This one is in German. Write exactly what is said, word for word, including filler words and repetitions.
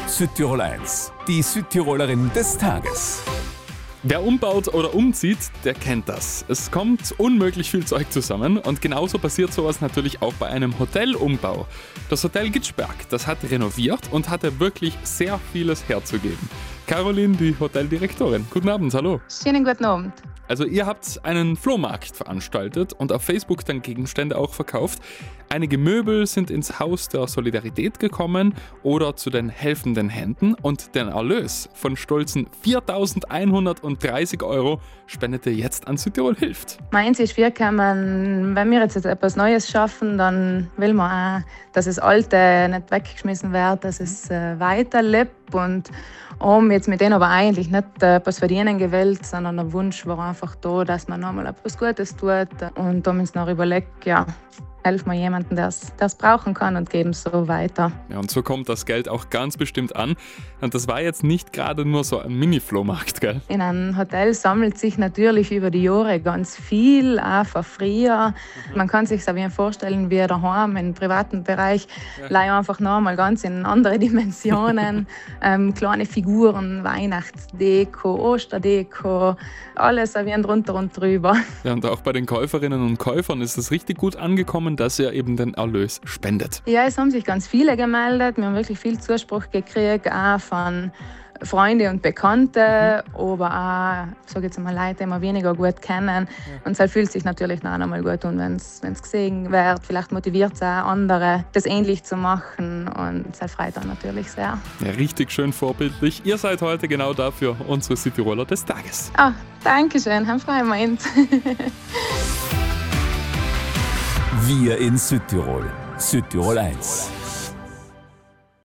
Südtirol eins, die Südtirolerin des Tages. Wer umbaut oder umzieht, der kennt das. Es kommt unmöglich viel Zeug zusammen und genauso passiert sowas natürlich auch bei einem Hotelumbau. Das Hotel Gitschberg, das hat renoviert und hatte wirklich sehr vieles herzugeben. Caroline, die Hoteldirektorin, guten Abend, hallo. Schönen guten Abend. Also ihr habt einen Flohmarkt veranstaltet und auf Facebook dann Gegenstände auch verkauft. Einige Möbel sind ins Haus der Solidarität gekommen oder zu den helfenden Händen und den Erlös von stolzen viertausendeinhundertdreißig Euro spendet ihr jetzt an Südtirol hilft. Meins ist wirklich, wenn wir jetzt etwas Neues schaffen, dann will man auch, dass das Alte nicht weggeschmissen wird, dass es äh, weiterlebt und haben jetzt mit denen aber eigentlich nicht äh, etwas verdienen gewählt, sondern der Wunsch war einfach da, dass man nochmal etwas Gutes tut und da haben wir uns noch überlegt, ja, helfen wir jemandem, der es brauchen kann und geben es so weiter. Ja, und so kommt das Geld auch ganz bestimmt an. Und das war jetzt nicht gerade nur so ein Mini-Flohmarkt, gell? In einem Hotel sammelt sich natürlich über die Jahre ganz viel, auch von früher. Mhm. Man kann sich es vorstellen, wie daheim im privaten Bereich, ja. Einfach noch mal ganz in andere Dimensionen. ähm, kleine Figuren, Weihnachtsdeko, Osterdeko, alles wie drunter und drüber. Ja, und auch bei den Käuferinnen und Käufern ist es richtig gut angekommen, dass ihr eben den Erlös spendet. Ja, es haben sich ganz viele gemeldet. Wir haben wirklich viel Zuspruch gekriegt, auch von Freunden und Bekannten, mhm. aber auch, sage jetzt mal, Leute, die wir weniger gut kennen. Ja. Und es fühlt sich natürlich noch einmal gut an, wenn es gesehen wird. Vielleicht motiviert es auch andere, das ähnlich zu machen und es freut dann natürlich sehr. Ja, richtig schön vorbildlich. Ihr seid heute genau dafür unsere Südtiroler des Tages. Ah, danke schön, haben freuen wir uns. Wir in Südtirol. Südtirol eins.